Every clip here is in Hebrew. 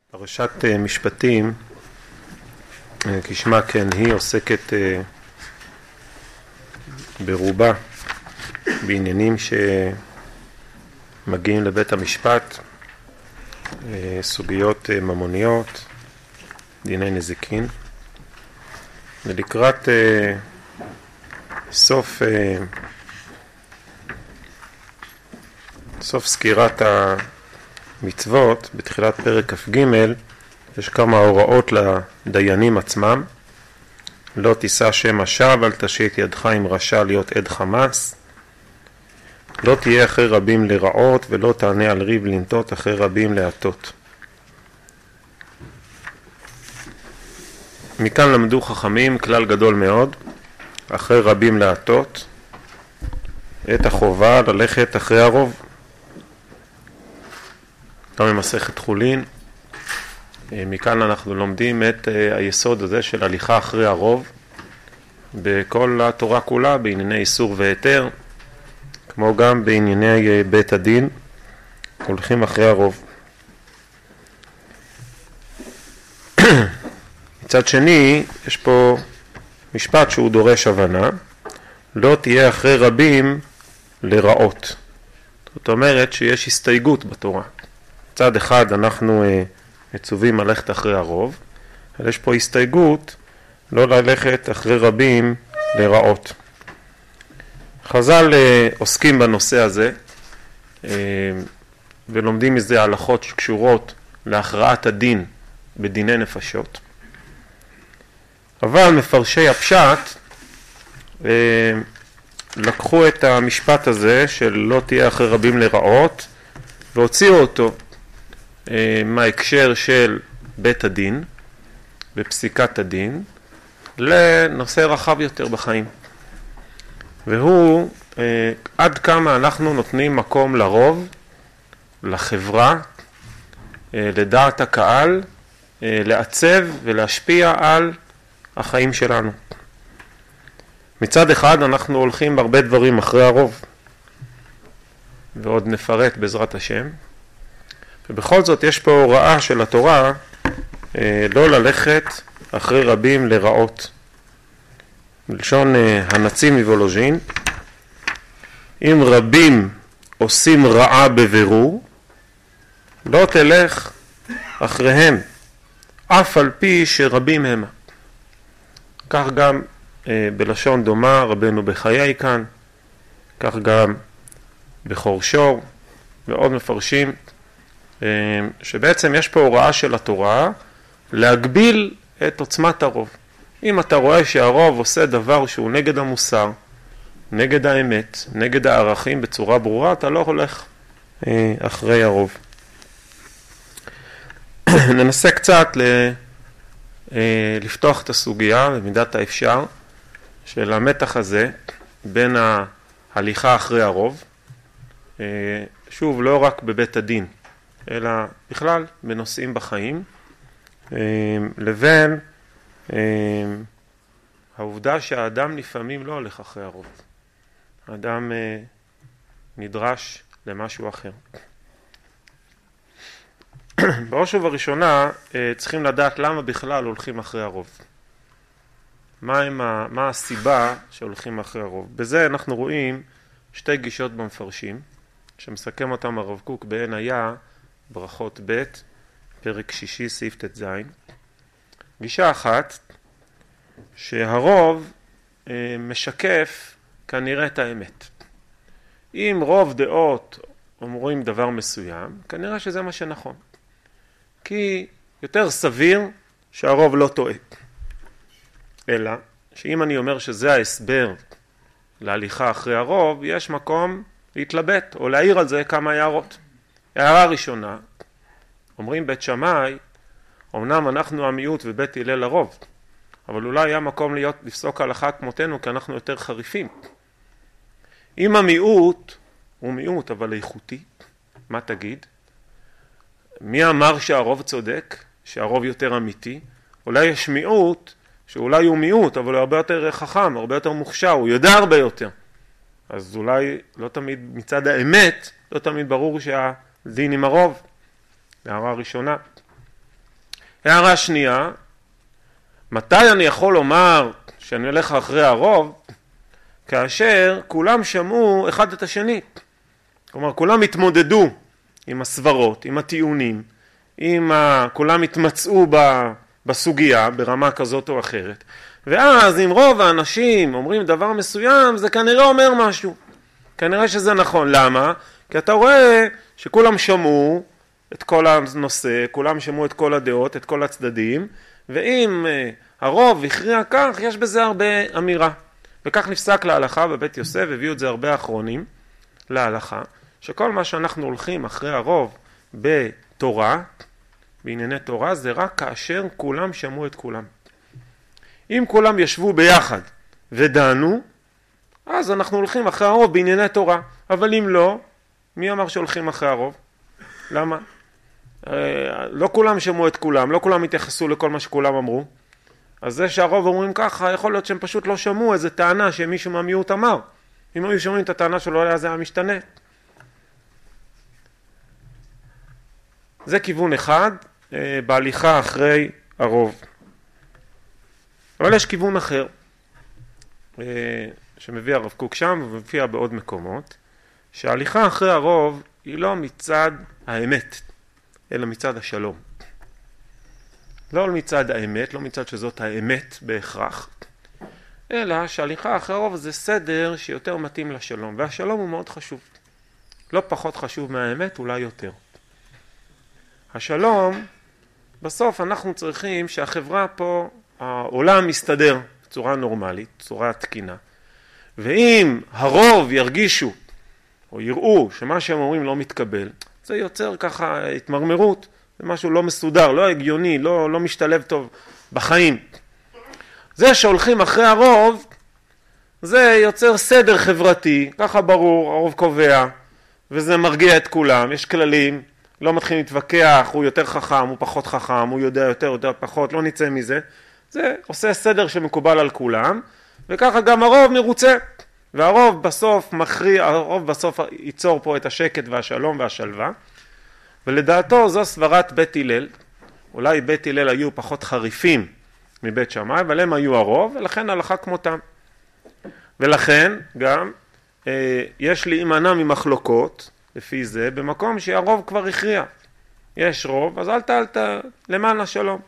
פרשת משפטים, כשמה כן היא, עוסקת ברובה בעניינים שמגיעים לבית המשפט, סוגיות ממוניות, דיני נזיקין. ולקראת סוף סקירת המצוות, בתחילת פרק כ"ג, יש כמה הוראות לדיינים עצמם. לא תישא שם השווא, אל תשית ידך עם רשע להיות עד חמאס. לא תהיה אחרי רבים לרעות, ולא תענה על ריב לנטות אחרי רבים להטות. מכאן למדו חכמים כלל גדול מאוד, אחרי רבים להטות, את החובה ללכת אחרי הרוב. גם במסכת חולין, מכאן אנחנו לומדים את היסוד הזה של הליכה אחרי הרוב בכל התורה כולה, בענייני איסור והיתר, כמו גם בענייני בית הדין, הולכים אחרי הרוב. מצד שני, יש פה משפט שהוא דורש הבנה, לא תהיה אחרי רבים לרעות. זאת אומרת שיש הסתייגות בתורה. מצד אחד אנחנו מצווים ללכת אחרי הרוב, אבל יש פה הסתייגות לא ללכת אחרי רבים לרעות. חז"ל עוסקים בנושא הזה ולומדים מזה הלכות שקשורות להכרעת הדין בדיני נפשות. אבל מפרשי הפשט לקחו את המשפט הזה של לא תהיה אחרי רבים לרעות והוציאו אותו מההקשר של בית הדין ופסיקת הדין לנושא רחב יותר בחיים, והוא עד כמה אנחנו נותנים מקום לרוב, לחברה, לדעת הקהל, לעצב ולהשפיע על החיים שלנו. מצד אחד אנחנו הולכים בהרבה דברים אחרי הרוב, ועוד נפרט בעזרת השם, ובכל זאת יש פה הוראה של התורה לא ללכת אחרי רבים לרעות. בלשון הנצי"ב מוולוז'ין, אם רבים עושים רעה בבירור, לא תלך אחריהם, אף על פי שרבים הם. כך גם בלשון דומה רבנו בחיי כאן, כך גם בחורשור, ועוד מפרשים שבעצם יש פה הוראה של התורה להגביל את עוצמת הרוב. אם אתה רואה שהרוב עושה דבר שהוא נגד המוסר, נגד האמת, נגד הערכים בצורה ברורה, אתה לא הולך אחרי הרוב. ננסה קצת לפתוח את הסוגיה במידת האפשר של המתח הזה בין ההליכה אחרי הרוב, שוב לא רק בבית הדין, אלא בכלל בנושאים בחיים, לבין העובדה שהאדם לפעמים לא הולך אחרי הרוב. האדם נדרש למשהו אחר. בראש ובראשונה צריכים לדעת למה בכלל הולכים אחרי הרוב. מה הסיבה שהולכים אחרי הרוב? בזה אנחנו רואים שתי גישות במפרשים, שמסכם אותם הרב קוק בעין היה ברכות ב' פרק שישי סעיף ט"ז. גישה אחת, שהרוב משקף כנראה את האמת. אם רוב דעות אומרים דבר מסוים, כנראה שזה מה שנכון. כי יותר סביר שהרוב לא טועה. אלא שאם אני אומר שזה ההסבר להליכה אחרי הרוב, יש מקום להתלבט או להעיר על זה כמה הערות. הערה ראשונה, אומרים בית שמאי, אמנם אנחנו המיעוט ובית הלל לרוב, אבל אולי היה מקום לפסוק הלכה כמותנו כי אנחנו יותר חריפים. אם המיעוט הוא מיעוט אבל איכותי, מה תגיד? מי אמר שהרוב צודק, שהרוב יותר אמיתי? אולי יש מיעוט שאולי הוא מיעוט אבל הוא הרבה יותר חכם, הרבה יותר מוכשר, הוא יודע הרבה יותר. אז אולי לא תמיד מצד האמת, לא תמיד ברור שהדין עם הרוב. הערה ראשונה. הערה שנייה, מתי אני יכול לומר שאני הולך אחרי הרוב? כאשר כולם שמעו אחד את השני. כלומר, כולם התמודדו עם הסברות, עם הטיעונים, כולם התמצאו בסוגיה ברמה כזאת או אחרת. ואז אם רוב האנשים אומרים דבר מסוים, זה כנראה אומר משהו. כנראה שזה נכון. למה? כי אתה רואה שכולם שמעו את כל הנושא, כולם שמעו את כל הדעות, את כל הצדדים, ואם הרוב הכריע כך, יש בזה הרבה אמירה. וכך נפסק להלכה בבית יוסף, הביאו את זה הרבה האחרונים להלכה, שכל מה שאנחנו הולכים אחרי הרוב בתורה, בענייני תורה, זה רק כאשר כולם שמעו את כולם. אם כולם ישבו ביחד ודענו, אז אנחנו הולכים אחרי הרוב בענייני תורה. אבל אם לא, מי אמר שהולכים אחרי הרוב? למה? לא כולם שמעו את כולם, לא כולם התייחסו לכל מה שכולם אמרו. אז זה שהרוב אומרים ככה, יכול להיות שהם פשוט לא שמעו איזה טענה שמישהו מהמיעוט אמר. אם היו שומעים את הטענה שלו, אז זה היה משתנה. זה כיוון אחד בהליכה אחרי הרוב. אבל יש כיוון אחר שמביא הרב קוק שם ומופיע בעוד מקומות, שההליכה אחרי הרוב היא לא מצד האמת, אלא מצד השלום. לא מצד האמת, לא מצד שזאת האמת בהכרח, אלא שההליכה אחרי הרוב זה סדר שיותר מתאים לשלום, והשלום הוא מאוד חשוב. לא פחות חשוב מהאמת, אולי יותר. השלום, בסוף אנחנו צריכים שהחברה פה, העולם מסתדר בצורה נורמלית, בצורה תקינה. ואם הרוב ירגישו או יראו שמה שהם אומרים לא מתקבל, זה יוצר ככה התמרמרות, זה משהו לא מסודר, לא הגיוני, לא משתלב טוב בחיים. זה שהולכים אחרי הרוב, זה יוצר סדר חברתי, ככה ברור, הרוב קובע, וזה מרגיע את כולם, יש כללים, לא מתחילים להתווכח, הוא יותר חכם, הוא פחות חכם, הוא יודע יותר פחות, לא נצא מזה. זה עושה סדר שמקובל על כולם, וככה גם הרוב מרוצה. והרוב בסוף מכריע, הרוב בסוף ייצור פה את השקט והשלום והשלווה. ולדעתו זו סברת בית הלל. אולי בית הלל היו פחות חריפים מבית שמאי, אבל הם היו הרוב, ולכן הלכה כמותם. ולכן גם יש להימנע ממחלוקות, לפי זה, במקום שהרוב כבר הכריע. יש רוב, אז אל תעלת למען השלום.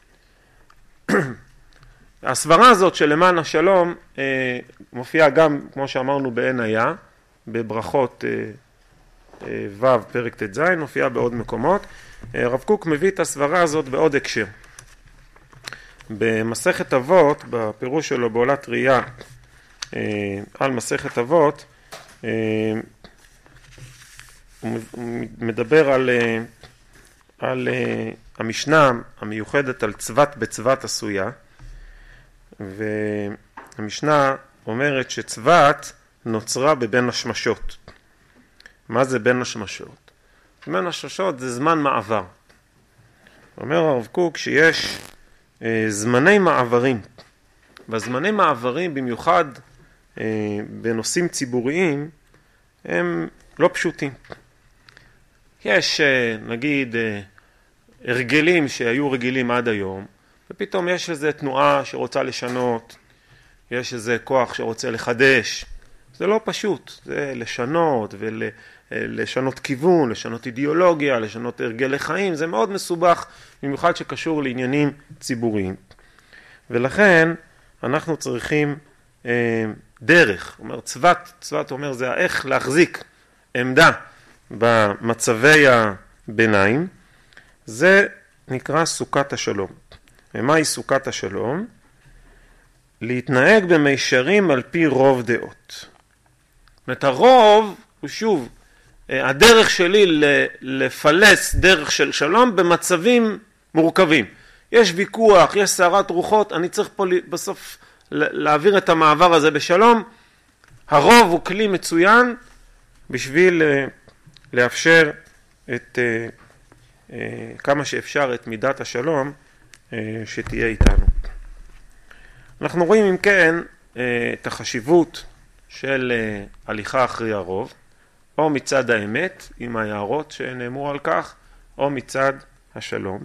הסברה הזאת של למען השלום מופיעה גם, כמו שאמרנו, בעין היה, בברכות ו' פרק ט"ז, מופיעה בעוד מקומות. רב קוק מביא את הסברה הזאת בעוד הקשר. במסכת אבות, בפירוש שלו בעולת ראייה על מסכת אבות, הוא מדבר על המשנה המיוחדת על צוות בצוות עשויה, והמשנה אומרת שצוות נוצרה בבין השמשות. מה זה בין השמשות? בין השמשות זה זמן מעבר. אומר הרב קוק שיש זמני מעברים. והזמני מעברים במיוחד בנושאים ציבוריים הם לא פשוטים. יש נגיד הרגלים שהיו רגילים עד היום, ופתאום יש איזו תנועה שרוצה לשנות, יש איזה כוח שרוצה לחדש. זה לא פשוט, זה לשנות ולשנות כיוון, לשנות אידיאולוגיה, לשנות הרגלי חיים, זה מאוד מסובך, במיוחד שקשור לעניינים ציבוריים. ולכן אנחנו צריכים דרך, אומר צוות אומר זה איך להחזיק עמדה במצבי הביניים, זה נקרא סוכת השלום. ומהי סוכת השלום? להתנהג במישרים על פי רוב דעות. זאת אומרת, הרוב הוא שוב, הדרך שלי לפלס דרך של שלום במצבים מורכבים. יש ויכוח, יש סערת רוחות, אני צריך פה בסוף להעביר את המעבר הזה בשלום. הרוב הוא כלי מצוין בשביל לאפשר את כמה שאפשר את מידת השלום שתהיה איתנו. אנחנו רואים אם כן את החשיבות של הליכה אחרי הרוב, או מצד האמת עם ההערות שנאמרו על כך, או מצד השלום.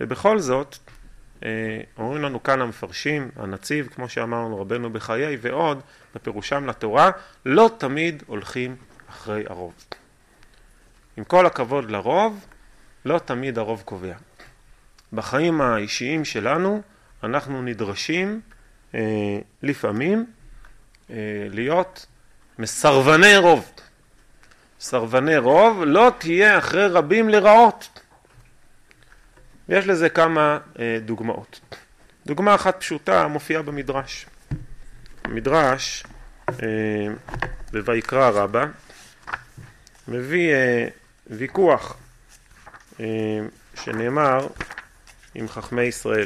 ובכל זאת, אומרים לנו כאן המפרשים, הנציב, כמו שאמרנו רבנו בחיי ועוד, בפירושם לתורה, לא תמיד הולכים אחרי הרוב. עם כל הכבוד לרוב, לא תמיד הרוב קובע. בחיים האישיים שלנו, אנחנו נדרשים לפעמים להיות מסרבני רוב. סרבני רוב לא תהיה אחרי רבים לרעות. ויש לזה כמה דוגמאות. דוגמה אחת פשוטה מופיעה במדרש. המדרש בויקרא רבה מביא ויכוח שנאמר עם חכמי ישראל.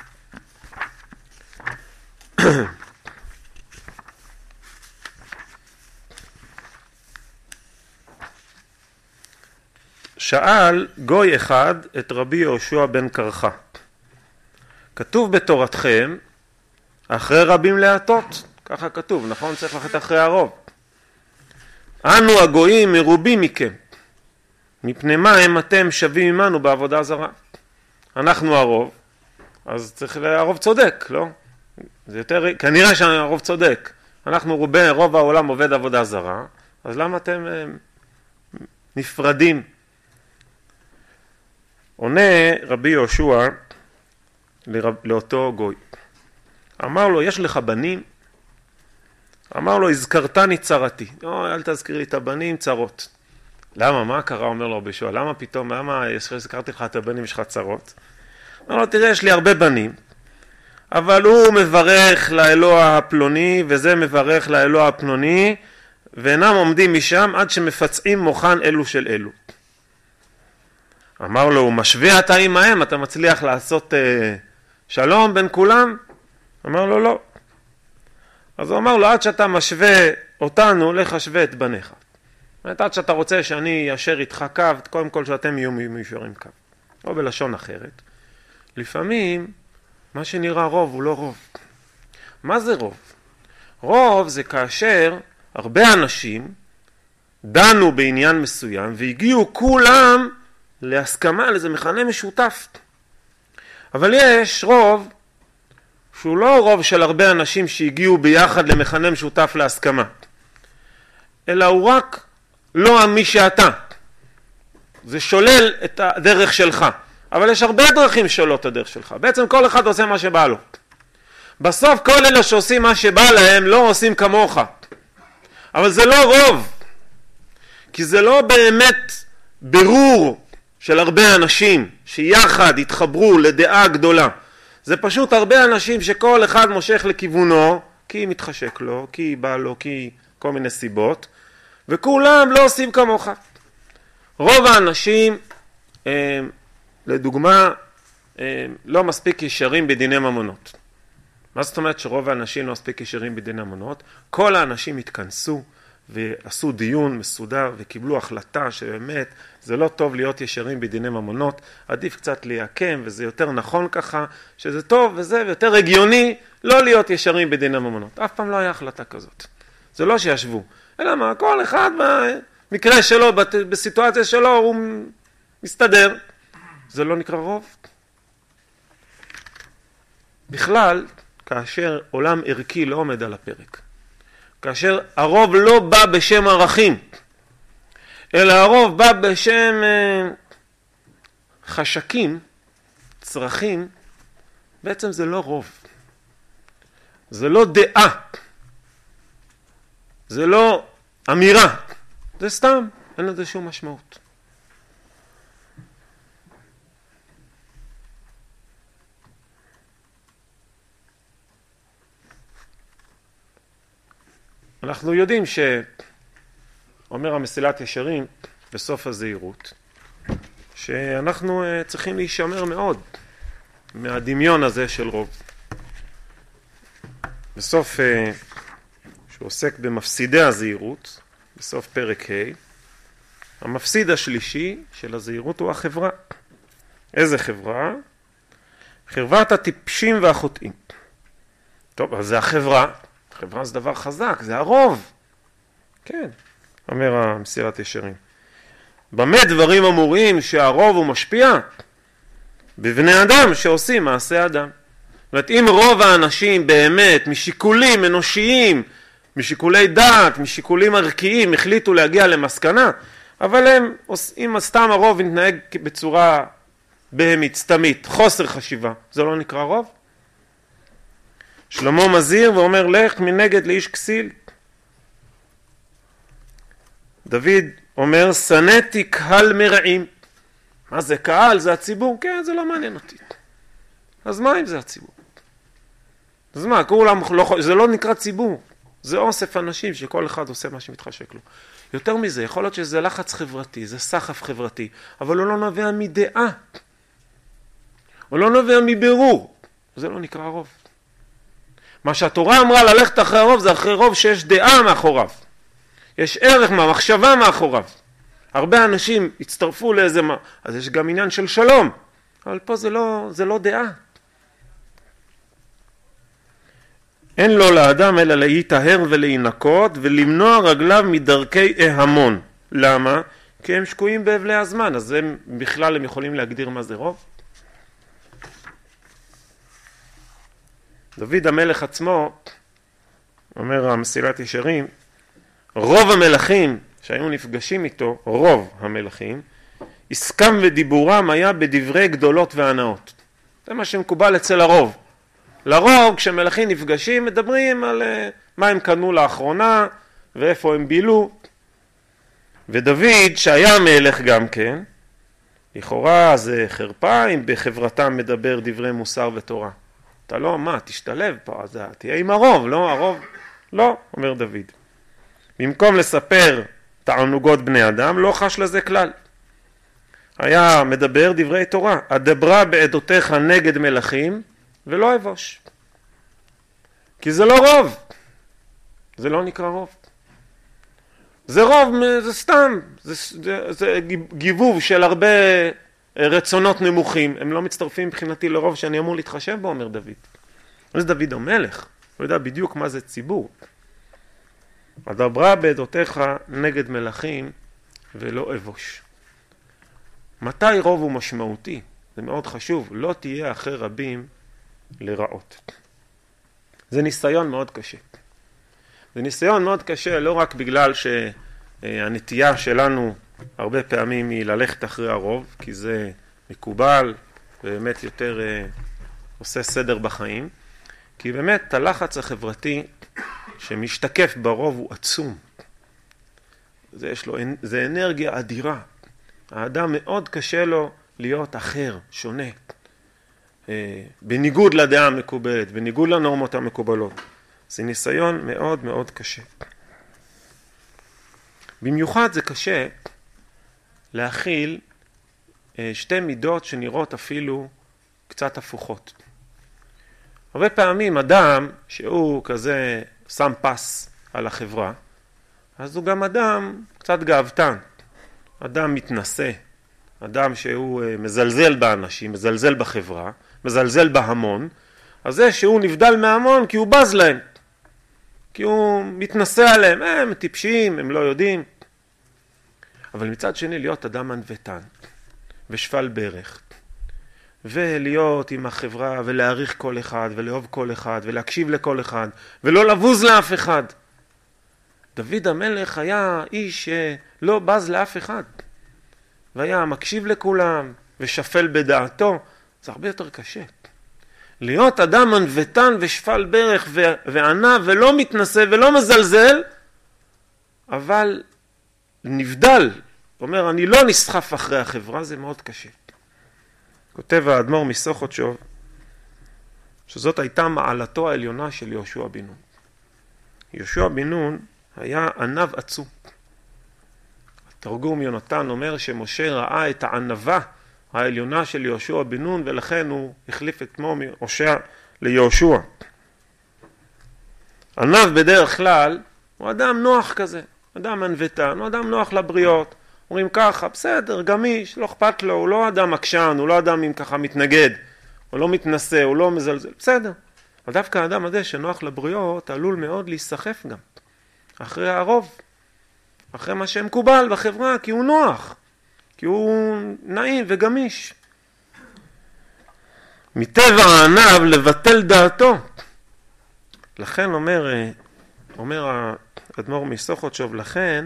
שאל גוי אחד את רבי יהושע בן קרחה, כתוב בתורתכם אחרי רבים להטות, ככה כתוב, נכון? צריך ללכת אחרי הרוב. אנו הגויים מרובים מכם, מפני מה הם אתם שווים עמנו בעבודה זרה? אנחנו הרוב, אז צריך הרוב צודק, לא? זה יותר, כנראה שהרוב צודק. אנחנו רוב העולם עובד עבודה זרה, אז למה אתם נפרדים? עונה רבי יהושע לאותו גוי. אמר לו, יש לך בנים? אמר לו, הזכרתני צרתי. אל תזכיר לי את הבנים, צרות. למה? מה קרה? אומר לו רבי יהושע. למה פתאום? למה הזכרתי לך את הבנים, יש לך צרות? אמר לו, תראה, יש לי הרבה בנים, אבל הוא מברך לאלוה הפלוני, וזה מברך לאלוה הפלוני, ואינם עומדים משם עד שמפצעים מוחן אלו של אלו. אמר לו, הוא משווה אתה עמהם, אתה מצליח לעשות שלום בין כולם? אמר לו, לא. אז הוא אמר לו, עד שאתה משווה אותנו, לך שווה את בניך. עד שאתה רוצה שאני אשר איתך קו, קודם כל שאתם יהיו מיושרים קו. או בלשון אחרת. לפעמים, מה שנראה רוב הוא לא רוב. מה זה רוב? רוב זה כאשר הרבה אנשים דנו בעניין מסוים, והגיעו כולם להסכמה על איזה מכנה משותף. אבל יש רוב שהוא לא רוב של הרבה אנשים שהגיעו ביחד למכנה משותף להסכמה, אלא הוא רק לא מי שאתה. זה שולל את הדרך שלך. אבל יש הרבה דרכים שולות את הדרך שלך. בעצם כל אחד עושה מה שבא לו. בסוף כל אלה שעושים מה שבא להם לא עושים כמוך. אבל זה לא רוב. כי זה לא באמת ברור של הרבה אנשים שיחד התחברו לדעה גדולה. זה פשוט הרבה אנשים שכל אחד מושך לכיוונו, כי מתחשק לו, כי בא לו, כי כל מיני סיבות, וכולם לא עושים כמוך. רוב האנשים, לדוגמה, לא מספיק ישרים בדיני ממונות. מה זאת אומרת שרוב האנשים לא מספיק ישרים בדיני ממונות? כל האנשים התכנסו ועשו דיון מסודר וקיבלו החלטה שבאמת זה לא טוב להיות ישרים בדיני ממונות, עדיף קצת להיעקם, וזה יותר נכון ככה, שזה טוב וזה ויותר הגיוני לא להיות ישרים בדיני ממונות. אף פעם לא היה החלטה כזאת. זה לא שישבו, אלא מה, כל אחד במקרה שלו, בסיטואציה שלו, הוא מסתדר. זה לא נקרא רוב. בכלל, כאשר עולם ערכי לא עומד על הפרק, כאשר הרוב לא בא בשם ערכים, אלא הרוב בא בשם חשקים, צרכים, בעצם זה לא רוב. זה לא דעה. זה לא אמירה. זה סתם, אין לזה שום משמעות. אנחנו יודעים שאומר המסילת ישרים בסוף הזהירות, שאנחנו צריכים להישמר מאוד מהדמיון הזה של רוב. בסוף, שהוא עוסק במפסידי הזהירות, בסוף פרק ה', המפסיד השלישי של הזהירות הוא החברה. איזה חברה? חברת הטיפשים והחוטאים. טוב, אז זה החברה. חברה זה דבר חזק, זה הרוב. כן, אומר המסילת ישרים. במה דברים אמורים שהרוב הוא משפיע? בבני אדם שעושים מעשה אדם. זאת אומרת, אם רוב האנשים באמת משיקולים אנושיים, משיקולי דעת, משיקולים ערכיים, החליטו להגיע למסקנה, אבל הם, אם סתם הרוב יתנהג בצורה בהמית, סתמית, חוסר חשיבה, זה לא נקרא רוב? שלמה מזהיר ואומר, לך מנגד לאיש כסיל. דוד אומר, שנאתי קהל מרעים. מה זה קהל? זה הציבור? כן, זה לא מעניין אותי. אז מה אם זה הציבור? אז מה, זה לא נקרא ציבור. זה אוסף אנשים שכל אחד עושה מה שמתחשק לו. יותר מזה, יכול להיות שזה לחץ חברתי, זה סחף חברתי, אבל הוא לא נובע מדעה. הוא לא נובע מבירור. זה לא נקרא רוב. מה שהתורה אמרה ללכת אחרי הרוב, זה אחרי רוב שיש דעה מאחוריו. יש ערך מהמחשבה מאחוריו. הרבה אנשים הצטרפו לאיזה מה, אז יש גם עניין של שלום. אבל פה זה לא דעה. אין לו לאדם אלא להיטהר ולהינקות ולמנוע רגליו מדרכי ההמון. למה? כי הם שקועים בהבלי הזמן, אז הם בכלל הם יכולים להגדיר מה זה רוב. דוד המלך עצמו, אומר המסילת ישרים, רוב המלכים שהיו נפגשים איתו, רוב המלכים, עסקם ודיבורם היה בדברי גדולות והנאות. זה מה שמקובל אצל הרוב. לרוב כשמלכים נפגשים מדברים על מה הם קנו לאחרונה ואיפה הם בילו. ודוד שהיה מלך גם כן, לכאורה זה חרפה אם בחברתם מדבר דברי מוסר ותורה. אתה לא, מה, תשתלב פה, אז תהיה עם הרוב, לא, הרוב, לא, אומר דוד. במקום לספר תענוגות בני אדם, לא חש לזה כלל. היה מדבר דברי תורה, אדברה בעדותיך נגד מלכים, ולא אבוש. כי זה לא רוב. זה לא נקרא רוב. זה רוב, זה סתם, זה גיבוב של הרבה רצונות נמוכים. הם לא מצטרפים מבחינתי לרוב שאני אמור להתחשב בו, אומר דוד. זה דוד המלך. הוא יודע בדיוק מה זה ציבור. אדברה בעדותיך נגד מלכים ולא אבוש. מתי רוב הוא משמעותי? זה מאוד חשוב. לא תהיה אחרי רבים לרעות. זה ניסיון מאוד קשה. זה ניסיון מאוד קשה לא רק בגלל שהנטייה שלנו הרבה פעמים היא ללכת אחרי הרוב, כי זה מקובל ובאמת יותר עושה סדר בחיים, כי באמת הלחץ החברתי שמשתקף ברוב הוא עצום. זה אנרגיה אדירה. האדם מאוד קשה לו להיות אחר, שונה. בניגוד לדעה המקובלת, בניגוד לנורמות המקובלות. זה ניסיון מאוד מאוד קשה. במיוחד זה קשה להכיל שתי מידות שנראות אפילו קצת הפוכות. הרבה פעמים אדם שהוא כזה שם פס על החברה, אז הוא גם אדם קצת גאוותן, אדם מתנשא, אדם שהוא מזלזל באנשים, מזלזל בחברה, מזלזל בהמון, אז זה שהוא נבדל מהמון כי הוא בז להם, כי הוא מתנשא עליהם, הם טיפשים, הם לא יודעים. אבל מצד שני להיות אדם ענוותן ושפל ברך, ולהיות עם החברה ולהעריך כל אחד ולאהוב כל אחד ולהקשיב לכל אחד ולא לבוז לאף אחד. דוד המלך היה איש שלא בז לאף אחד, והיה מקשיב לכולם ושפל בדעתו. זה הרבה יותר קשה. להיות אדם ענוותן ושפל ברך וענב ולא מתנשא ולא מזלזל, אבל נבדל. אומר, אני לא נסחף אחרי החברה, זה מאוד קשה. כותב האדמו"ר מסוכותשוב, שזאת הייתה מעלתו העליונה של יהושע בן נון. יהושע בן נון היה ענב עצום. התרגום יונתן אומר שמשה ראה את הענבה העליונה של יהושע בן נון, ולכן הוא החליף את שמו מהושע ליהושע. ענב בדרך כלל הוא אדם נוח כזה, אדם ענוותן, הוא אדם נוח לבריות. אומרים ככה, בסדר, גמיש, לא אכפת לו, הוא לא אדם עקשן, הוא לא אדם עם ככה מתנגד, הוא לא מתנשא, הוא לא מזלזל, בסדר. אבל דווקא האדם הזה שנוח לבריות עלול מאוד להיסחף גם אחרי הרוב, אחרי מה שמקובל בחברה, כי הוא נוח, כי הוא נעים וגמיש. מטבע הענב לבטל דעתו. לכן אומר האדמו"ר מסוכותשוב, לכן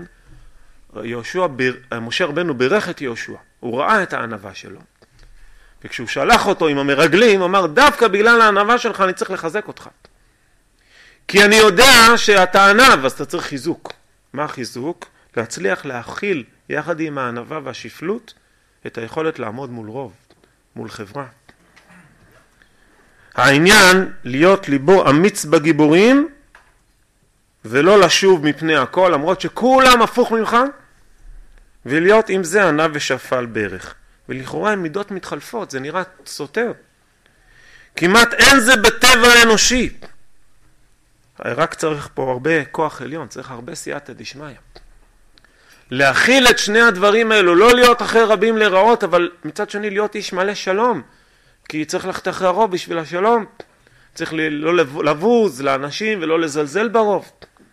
משה רבנו בירך את יהושע, הוא ראה את הענווה שלו. וכשהוא שלח אותו עם המרגלים, הוא אמר, דווקא בגלל הענווה שלך אני צריך לחזק אותך. כי אני יודע שאתה ענב, אז אתה צריך חיזוק. מה החיזוק? להצליח להכיל יחד עם הענווה והשפלות את היכולת לעמוד מול רוב, מול חברה. העניין להיות ליבו אמיץ בגיבורים ולא לשוב מפני הכל, למרות שכולם הפוך ממך, ולהיות עם זה ענב ושפל ברך. ולכאורה הן מידות מתחלפות, זה נראה סותר. כמעט אין זה בטבע האנושי. רק צריך פה הרבה כוח עליון, צריך הרבה סייעתא דשמיא. להכיל את שני הדברים האלו, לא להיות אחרי רבים לרעות, אבל מצד שני להיות איש מלא שלום. כי צריך ללכת אחרי הרוב בשביל השלום. צריך לא לבוז לאנשים ולא לזלזל ברוב.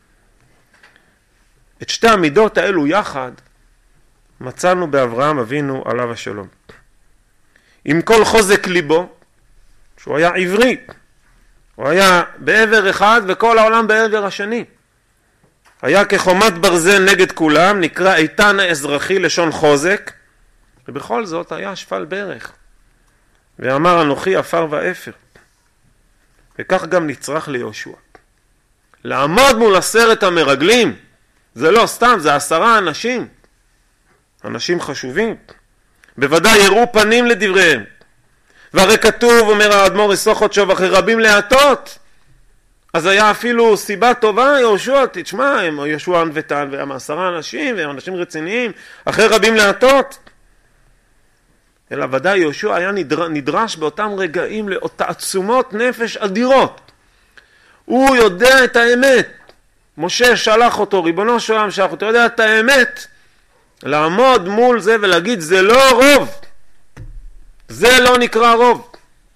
את שתי המידות האלו יחד מצאנו באברהם אבינו עליו השלום. עם כל חוזק ליבו, שהוא היה עברי, הוא היה בעבר אחד וכל העולם בעבר השני. היה כחומת ברזל נגד כולם, נקרא איתן האזרחי לשון חוזק, ובכל זאת היה שפל ברך. ואמר אנוכי עפר ואפר. וכך גם נצרך ליהושע. לעמוד מול 10 המרגלים, זה לא סתם, זה 10 אנשים. אנשים חשובים. בוודאי יראו פנים לדבריהם. והרי כתוב, אומר האדמו"ר מסוכותשוב, אחרי רבים להטות. אז היה אפילו סיבה טובה, יהושע, תשמע, יהושע ענוותן, והם 10 אנשים, והם אנשים רציניים, אחרי רבים להטות. אלא ודאי יהושע היה נדרש באותם רגעים לתעצומות נפש אדירות. הוא יודע את האמת. משה שלח אותו, ריבונו של עולם שלח אותו, יודע את האמת. לעמוד מול זה ולהגיד, זה לא רוב. זה לא נקרא רוב.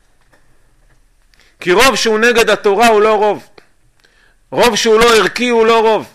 כי רוב שהוא נגד התורה הוא לא רוב. רוב שהוא לא ערכי הוא לא רוב.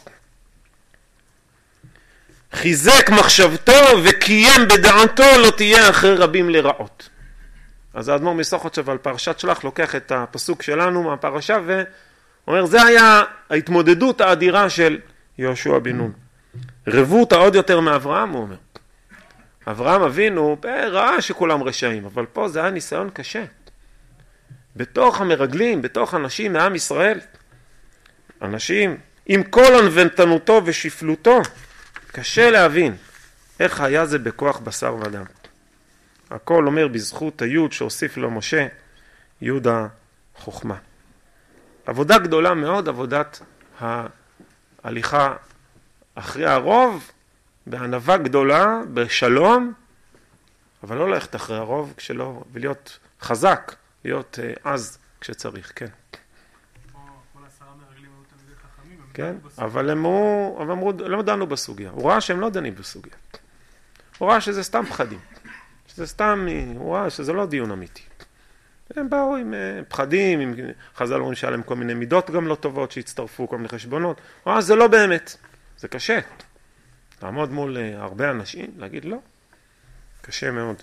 חיזק מחשבתו וקיים בדעתו לא תהיה אחרי רבים לרעות. אז האדמו"ר מסוכותשוב על פרשת שלח לוקח את הפסוק שלנו מהפרשה ואומר זה היה ההתמודדות האדירה של יהושע בן נון. רבותא עוד יותר מאברהם, הוא אומר. אברהם אבינו ראה שכולם רשעים, אבל פה זה היה ניסיון קשה. בתוך המרגלים, בתוך אנשים מעם ישראל, אנשים עם כל ענוותנותו ושפלותו, קשה להבין איך היה זה בכוח בשר ודם. הכל אומר בזכות היוד שהוסיף לו משה, יוד החוכמה. עבודה גדולה מאוד, עבודת ההליכה אחרי הרוב, בענווה גדולה, בשלום, אבל לא ללכת אחרי הרוב כשלא, ולהיות חזק, להיות עז כשצריך, כן. כל 10 מרגלים היו תלמידי חכמים, כן, אבל הם אמרו, לא דנו בסוגיה. הוא ראה שהם לא דנים בסוגיה. הוא ראה שזה סתם פחדים. שזה סתם, הוא ראה שזה לא דיון אמיתי. הם באו עם פחדים, עם חז"ל אומרים שהיה להם כל מיני מידות גם לא טובות שהצטרפו, כל מיני חשבונות. הוא ראה, זה לא באמת. זה קשה. לעמוד מול הרבה אנשים, להגיד לא. קשה מאוד.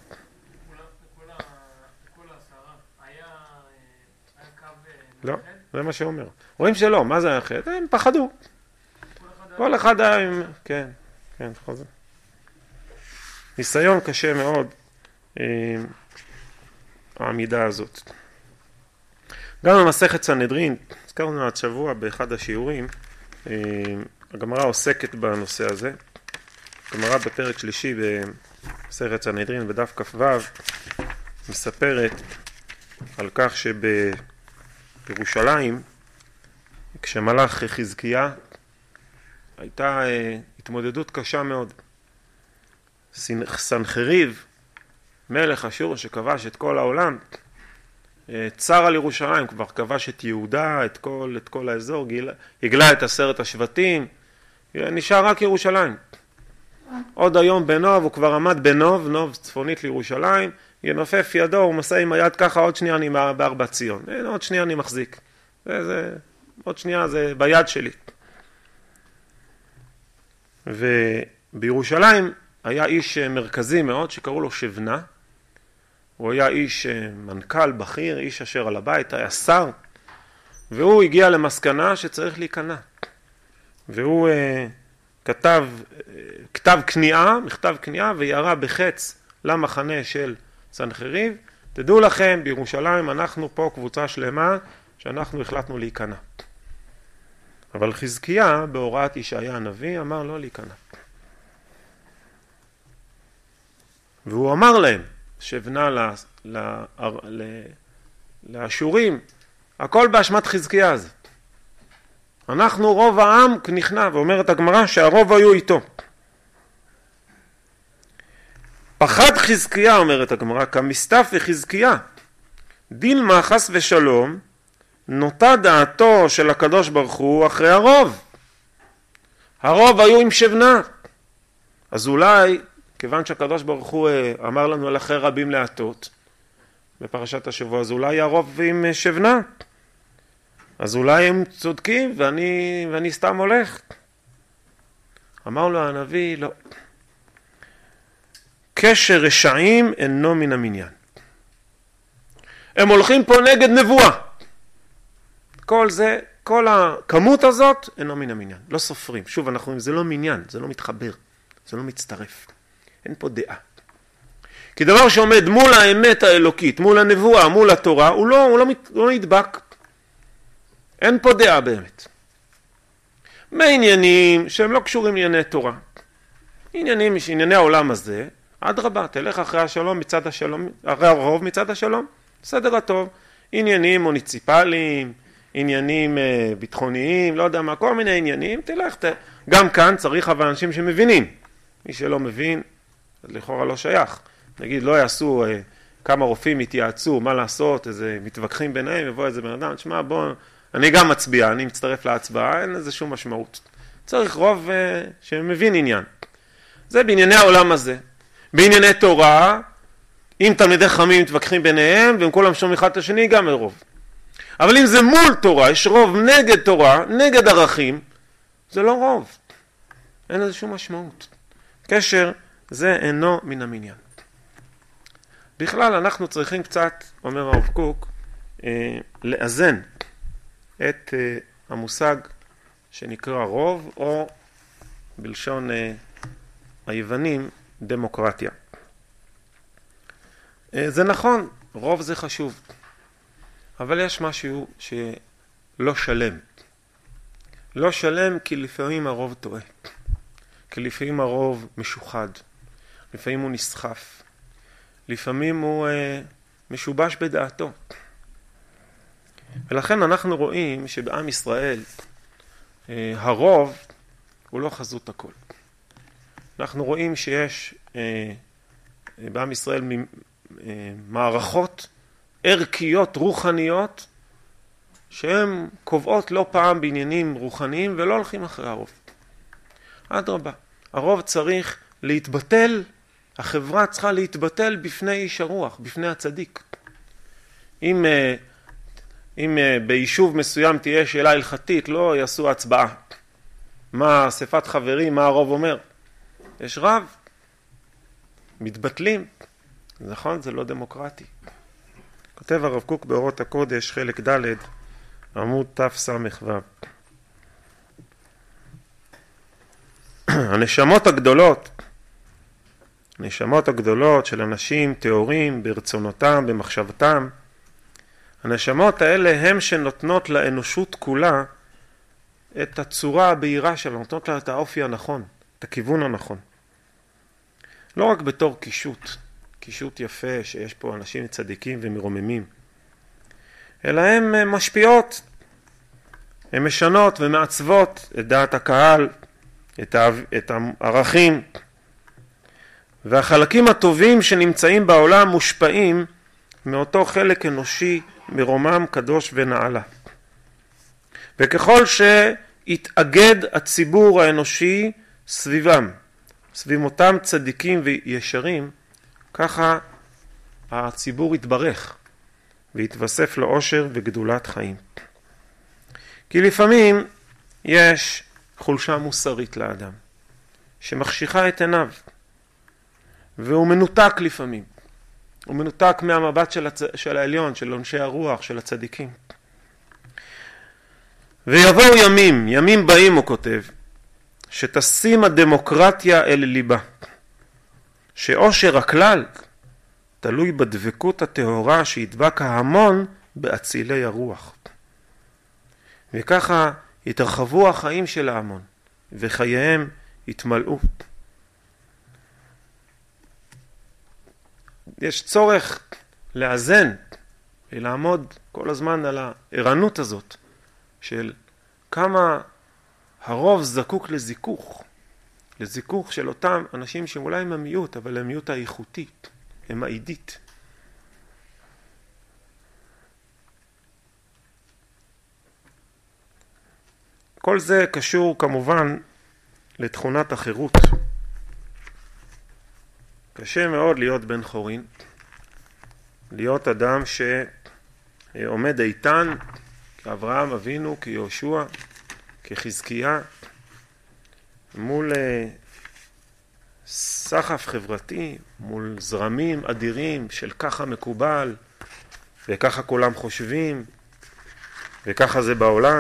כל 10 היה קו... לא, זה מה שאומר. רואים שלא, מה זה היה אחרת? הם פחדו. כל אחד היה עם... כן, כן, חוזר. ניסיון קשה מאוד, העמידה הזאת. גם במסכת סנהדרין, הזכרנו עד שבוע באחד השיעורים, הגמרא עוסקת בנושא הזה. הגמרא בפרק שלישי במסכת סנהדרין בדף כ"ו מספרת על כך שבירושלים, כשמלך חזקיה, הייתה התמודדות קשה מאוד. סנחריב, מלך אשור שכבש את כל העולם, צר על ירושלים, כבר כבש את יהודה, את כל האזור, הגלה את 10 השבטים, נשאר רק ירושלים. עוד היום בנוב, הוא כבר עמד בנוב, נוב צפונית לירושלים, ינופף ידו, הוא מסע עם היד ככה, עוד שנייה אני בארבע ציון, עוד שנייה אני מחזיק, עוד שנייה זה ביד שלי. ובירושלים היה איש מרכזי מאוד שקראו לו שבנה, הוא היה איש מנכ"ל בכיר, איש אשר על הבית, היה שר, והוא הגיע למסקנה שצריך להיכנע. והוא כתב מכתב כניעה, וירה בחץ למחנה של סנחריב. תדעו לכם, בירושלים אנחנו פה קבוצה שלמה שאנחנו החלטנו להיכנע. אבל חזקיה בהוראת ישעיה הנביא אמר לא להיכנע. והוא אמר להם, שבנה לאשורים, הכל באשמת חזקיה הזאת. אנחנו רוב העם נכנע, ואומרת הגמרא שהרוב היו איתו. פחד חזקיה, אומרת הגמרא, כמסתף וחזקיה. דילמה חס ושלום, נוטה דעתו של הקדוש ברוך הוא אחרי הרוב. הרוב היו עם שבנה. אז אולי, כיוון שהקדוש ברוך הוא אמר לנו על אחרי רבים להטות, בפרשת השבוע, אז אולי הרוב עם שבנה. אז אולי הם צודקים ואני סתם הולך. אמר לו הנביא, לא. קשר רשעים אינו מן המניין. הם הולכים פה נגד נבואה. כל הכמות הזאת אינו מן המניין. לא סופרים. שוב, אנחנו אומרים, זה לא מניין, זה לא מתחבר, זה לא מצטרף. אין פה דעה. כי דבר שעומד מול האמת האלוקית, מול הנבואה, מול התורה, הוא לא נדבק. אין פה דעה באמת. מעניינים שהם לא קשורים לענייני תורה. ענייני העולם הזה, אדרבה, תלך אחרי השלום מצד השלום, אחרי הרוב מצד השלום, בסדר הטוב. עניינים מוניציפליים, עניינים ביטחוניים, לא יודע מה, כל מיני עניינים, תלך. גם כאן צריך אבל אנשים שמבינים. מי שלא מבין, אז לכאורה לא שייך. נגיד, לא יעשו כמה רופאים יתייעצו, מה לעשות, איזה מתווכחים ביניהם, יבוא איזה בן אדם, תשמע, בוא, אני גם מצביע, אני מצטרף להצבעה, אין לזה שום משמעות. צריך רוב שמבין עניין. זה בענייני העולם הזה. בענייני תורה, אם תלמידי חכמים מתווכחים ביניהם, והם כולם שומעים אחד את השני, גם רוב. אבל אם זה מול תורה, יש רוב נגד תורה, נגד ערכים, זה לא רוב. אין לזה שום משמעות. קשר זה אינו מן המניין. בכלל אנחנו צריכים קצת, אומר הרב קוק, לאזן את המושג שנקרא רוב, או בלשון היוונים, דמוקרטיה. זה נכון, רוב זה חשוב, אבל יש משהו שלא שלם. לא שלם כי לפעמים הרוב טועה, כי לפעמים הרוב משוחד, לפעמים הוא נסחף, לפעמים הוא משובש בדעתו. ולכן אנחנו רואים שבעם ישראל הרוב הוא לא חזות הכל. אנחנו רואים שיש בעם ישראל מערכות ערכיות רוחניות שהן קובעות לא פעם בעניינים רוחניים ולא הולכים אחרי הרוב. אדרבה, הרוב צריך להתבטל, החברה צריכה להתבטל בפני איש הרוח, בפני הצדיק. אם ביישוב מסוים תהיה שאלה הלכתית, לא יעשו הצבעה. מה אספת חברים, מה הרוב אומר? יש רב, מתבטלים. נכון, זה לא דמוקרטי. כותב הרב קוק באורות הקודש, חלק ד' עמוד תס"ו. הנשמות הגדולות של אנשים טהורים ברצונותם, במחשבתם, הנשמות האלה הם שנותנות לאנושות כולה את הצורה הבהירה שלה, נותנות לה את האופי הנכון, את הכיוון הנכון. לא רק בתור קישוט יפה שיש פה אנשים צדיקים ומרוממים, אלא הן משפיעות, הן משנות ומעצבות את דעת הקהל, את הערכים, והחלקים הטובים שנמצאים בעולם מושפעים מאותו חלק אנושי מרומם קדוש ונעלה. וככל שהתאגד הציבור האנושי סביבם, סביב אותם צדיקים וישרים, ככה הציבור יתברך ויתווסף לאושר וגדולת חיים. כי לפעמים יש חולשה מוסרית לאדם שמחשיכה את עיניו, והוא מנותק לפעמים. הוא מנותק מהמבט של העליון, של אנשי הרוח, של הצדיקים. ויבואו ימים, ימים באים הוא כותב, שתשים הדמוקרטיה אל ליבה, שאושר הכלל תלוי בדבקות הטהורה שהדבק ההמון באצילי הרוח. וככה התרחבו החיים של ההמון, וחייהם התמלאו. יש צורך לאזן ולעמוד כל הזמן על הערנות הזאת של כמה הרוב זקוק לזיכוך של אותם אנשים שאולי הם המיעוט, אבל הם מיעוט האיכותית, הם העידית. כל זה קשור כמובן לתכונת החירות. קשה מאוד להיות בן חורין, להיות אדם שעומד איתן, כאברהם אבינו, כיהושע, כחזקיה, מול סחף חברתי, מול זרמים אדירים של ככה מקובל, וככה כולם חושבים, וככה זה בעולם.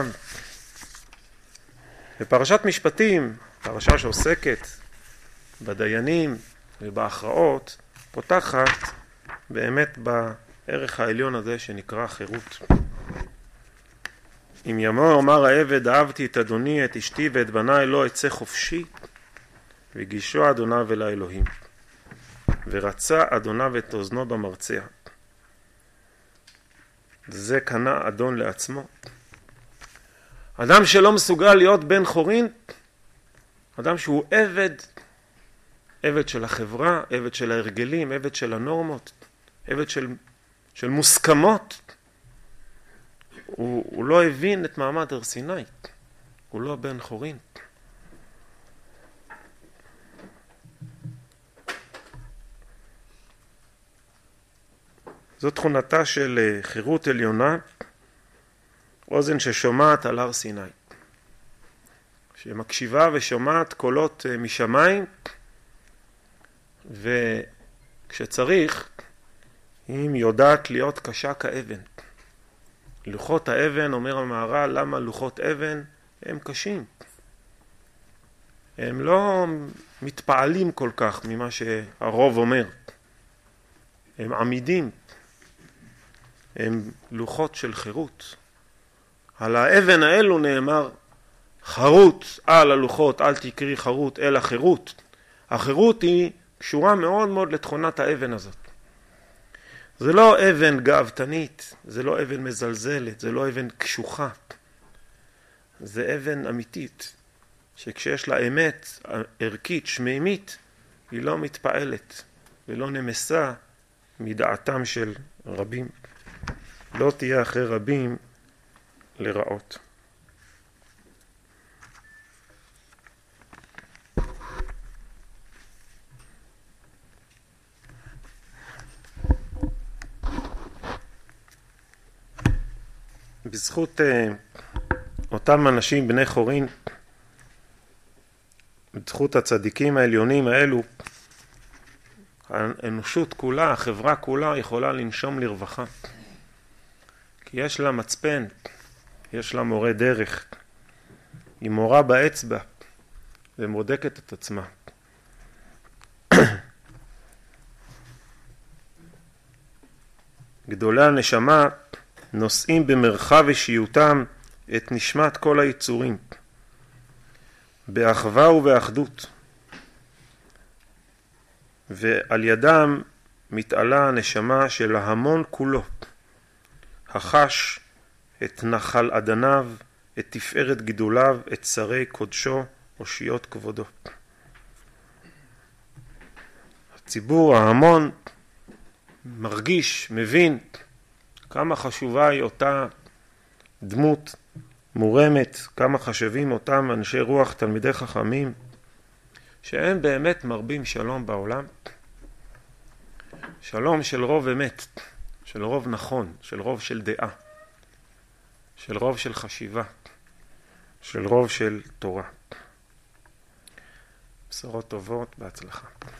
בפרשת משפטים, פרשה שעוסקת בדיינים ובהכרעות, פותחת באמת בערך העליון הזה שנקרא חירות. אם יאמר העבד, אהבתי את אדוני, את אשתי ואת בניי, לא אצא חופשי, וגישו אדוניו אל האלוהים, ורצה אדוניו את אוזנו במרצע. זה קנה אדון לעצמו. אדם שלא מסוגל להיות בן חורין, אדם שהוא עבד של החברה, עבד של ההרגלים, עבד של הנורמות, עבד של מוסכמות. הוא לא הבין את מעמד הר סיני, הוא לא בן חורין. זו תכונתה של חירות עליונה, אוזן ששומעת על הר סיני, שמקשיבה ושומעת קולות משמיים, וכשצריך היא יודעת להיות קשה כאבן. לוחות האבן, אומר המהר"ל, למה לוחות אבן? הם קשים. הם לא מתפעלים כל כך ממה שהרוב אומר. הם עמידים. הם לוחות של חירות. על האבן האלו נאמר חרות על הלוחות, אל תקרי חרות אלא חירות. החירות היא קשורה מאוד מאוד לתכונת האבן הזאת. זה לא אבן גאוותנית, זה לא אבן מזלזלת, זה לא אבן קשוחה. זה אבן אמיתית, שכשיש לה אמת ערכית, שמימית, היא לא מתפעלת ולא נמסה מדעתם של רבים. לא תהיה אחרי רבים לרעות. בזכות אותם אנשים בני חורין, בזכות הצדיקים העליונים האלו, האנושות כולה, החברה כולה יכולה לנשום לרווחה. כי יש לה מצפן, יש לה מורה דרך. היא מורה באצבע ומודקת את עצמה. גדולי הנשמה נושאים במרחב אישיותם את נשמת כל היצורים, באחווה ובאחדות, ועל ידם מתעלה הנשמה של ההמון כולו, החש את נחל אדניו, את תפארת גדוליו, את שרי קודשו, אושיות כבודו. הציבור, ההמון, מרגיש, מבין, כמה חשובה היא אותה דמות מורמת, כמה חשבים אותם אנשי רוח, תלמידי חכמים, שהם באמת מרבים שלום בעולם. שלום של רוב אמת, של רוב נכון, של רוב של דעה, של רוב של חשיבה, של רוב של תורה. בשורות טובות, בהצלחה.